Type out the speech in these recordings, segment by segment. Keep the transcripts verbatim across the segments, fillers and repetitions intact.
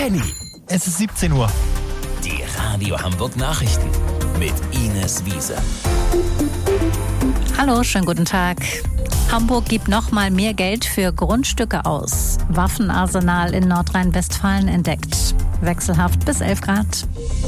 Henny, Es ist siebzehn Uhr. die Radio Hamburg Nachrichten mit Ines Wiese. Hallo, schönen guten Tag. Hamburg gibt nochmal mehr Geld für Grundstücke aus. Waffenarsenal in Nordrhein-Westfalen entdeckt. Wechselhaft bis elf Grad.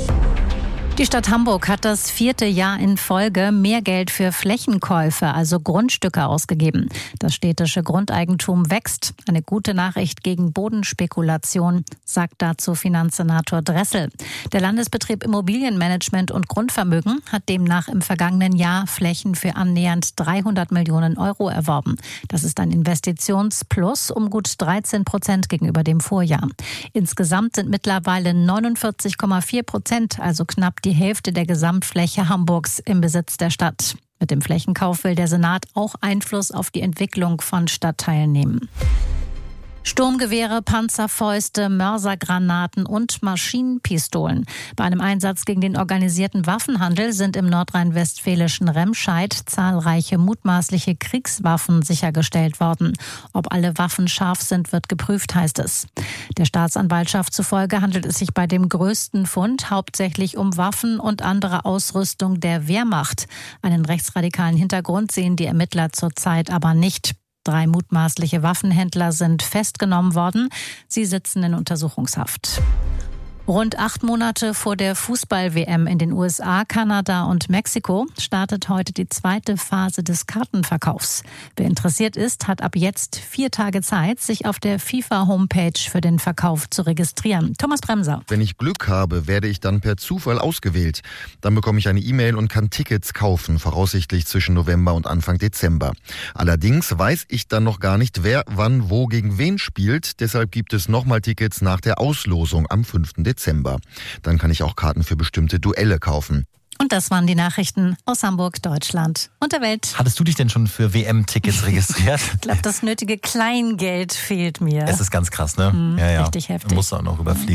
Die Stadt Hamburg hat das vierte Jahr in Folge mehr Geld für Flächenkäufe, also Grundstücke, ausgegeben. Das städtische Grundeigentum wächst. Eine gute Nachricht gegen Bodenspekulation, sagt dazu Finanzsenator Dressel. Der Landesbetrieb Immobilienmanagement und Grundvermögen hat demnach im vergangenen Jahr Flächen für annähernd dreihundert Millionen Euro erworben. Das ist ein Investitionsplus um gut dreizehn Prozent gegenüber dem Vorjahr. Insgesamt sind mittlerweile neunundvierzig Komma vier Prozent, also knapp die Hälfte der Gesamtfläche Hamburgs, im Besitz der Stadt. Mit dem Flächenkauf will der Senat auch Einfluss auf die Entwicklung von Stadtteilen nehmen. Sturmgewehre, Panzerfäuste, Mörsergranaten und Maschinenpistolen. Bei einem Einsatz gegen den organisierten Waffenhandel sind im nordrhein-westfälischen Remscheid zahlreiche mutmaßliche Kriegswaffen sichergestellt worden. Ob alle Waffen scharf sind, wird geprüft, heißt es. Der Staatsanwaltschaft zufolge handelt es sich bei dem größten Fund hauptsächlich um Waffen und andere Ausrüstung der Wehrmacht. Einen rechtsradikalen Hintergrund sehen die Ermittler zurzeit aber nicht. Drei mutmaßliche Waffenhändler sind festgenommen worden. Sie sitzen in Untersuchungshaft. Rund acht Monate vor der Fußball-W M in den U S A, Kanada und Mexiko startet heute die zweite Phase des Kartenverkaufs. Wer interessiert ist, hat ab jetzt vier Tage Zeit, sich auf der FIFA-Homepage für den Verkauf zu registrieren. Thomas Bremser. Wenn ich Glück habe, werde ich dann per Zufall ausgewählt. Dann bekomme ich eine E-Mail und kann Tickets kaufen, voraussichtlich zwischen November und Anfang Dezember. Allerdings weiß ich dann noch gar nicht, wer wann wo gegen wen spielt. Deshalb gibt es nochmal Tickets nach der Auslosung am fünften Dezember. Dann kann ich auch Karten für bestimmte Duelle kaufen. Und das waren die Nachrichten aus Hamburg, Deutschland und der Welt. Hattest du dich denn schon für W M-Tickets registriert? Ich glaube, das nötige Kleingeld fehlt mir. Es ist ganz krass, ne? Mhm, ja, ja. Richtig heftig. Du musst auch noch überfliegen.